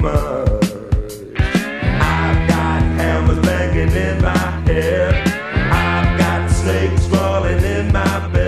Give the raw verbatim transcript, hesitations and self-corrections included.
much. I've got hammers banging in my head. I've got snakes crawling in my bed.